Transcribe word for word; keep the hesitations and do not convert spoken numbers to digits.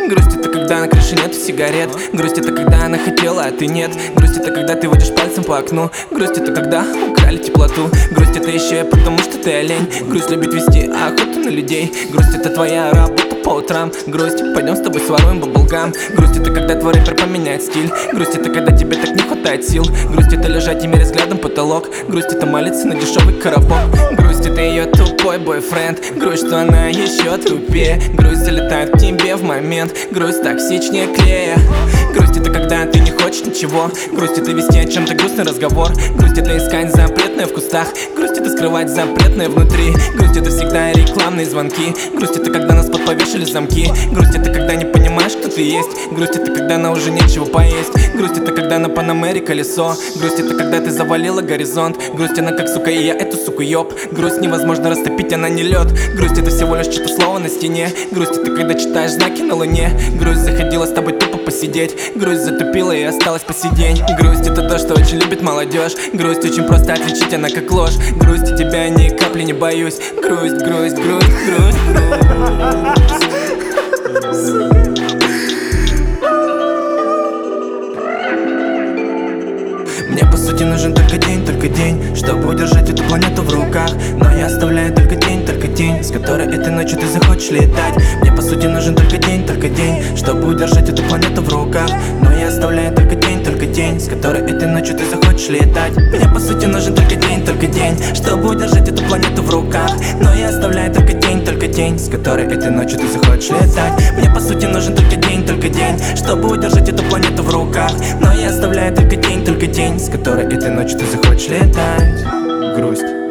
Грусть — это когда на крыше нет сигарет. Грусть — это когда она хотела, а ты нет. Грусть — это когда ты водишь пальцем по окну. Грусть — это когда украли теплоту. Грусть — это еще и потому, что ты олень. Грусть любит вести охоту на людей. Грусть — это твоя работа по утрам. Грусть — пойдем с тобой своруем баблгам. Грусть — это когда твой рэпер поменяет стиль. Грусть — это когда тебе так не хватает сил. Грусть — это лежать и мерить взглядом потолок. Грусть — это молиться на дешевый коробок. Грусть — это ее тупой бойфренд. Грусть, что она еще тупее. Грусть залетает к тебе в момент. Грусть токсичнее клея. Грусть — это когда ты не хочешь ничего. Грусть — это вести о чем-то грустный разговор. Грусть — это искать запретное в кустах. Грусть — это скрывать запретное внутри. Грусть — это всегда рекламные звонки. Грусть — это когда нас подповешали замки. Грусть — это когда не понимаешь, кто ты есть. Грусть — это когда на уже нечего поесть. Грусть — это когда на Панамере колесо. Грусть — это когда ты завалила горизонт. Грусть — она как сука, и я эту суку ёб. Грусть невозможно растопить, она не лед. Грусть — это всего лишь что-то слово на стене. Грусть — это когда читаешь знаки на луне. Грусть заходила с тобой тупо посидеть. Грусть затупила и осталась посидеть. Грусть — это то, что очень любит молодежь. Грусть очень просто отличить, она как ложь. Грусть — тебя ни капли не боюсь. Грусть, грусть, грусть, грусть, грусть. Мне по сути нужен только день, только день, чтобы удержать эту планету в руках. Но я оставляю только день, только день, с которой этой ночью ты захочешь летать. Мне по сути нужен только день, только день, чтобы удержать эту планету в руках. Но я оставляю только день, только день, с которой этой ночью ты захочешь летать. Мне по сути нужен только день, только день, чтобы удержать эту планету в руках. Но я оставляю только день, только день, с которой этой ночью ты захочешь летать. Мне по сути нужен только день, только день, чтобы удержать эту планету в руках. Но я оставляю только день, только день, с которой этой ночью ты захочешь летать. Грусть.